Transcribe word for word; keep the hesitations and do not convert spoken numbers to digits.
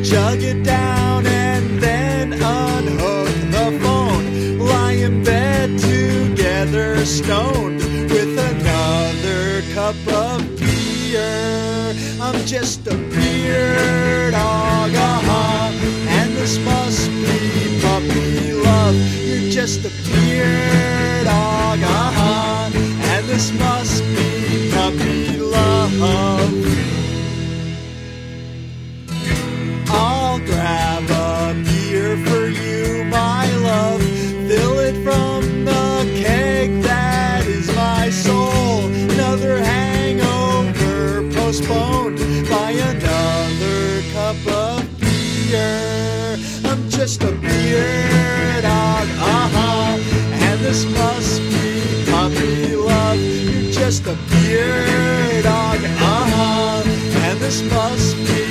chug it down and then unhook the phone. Lie in bed together, stoned, with another cup of beer. I'm just a beer dog, uh-huh, and this must be puppy love. You're just a beer dog, uh-huh, and this must be puppy love. I'll grab a beer for you, my love. Fill it from the keg that is my soul. Another hangover postponed by another cup of beer. I'm just a beer dog, uh-huh, and this must be puppy love. You're just a beer dog, uh-huh, and this must be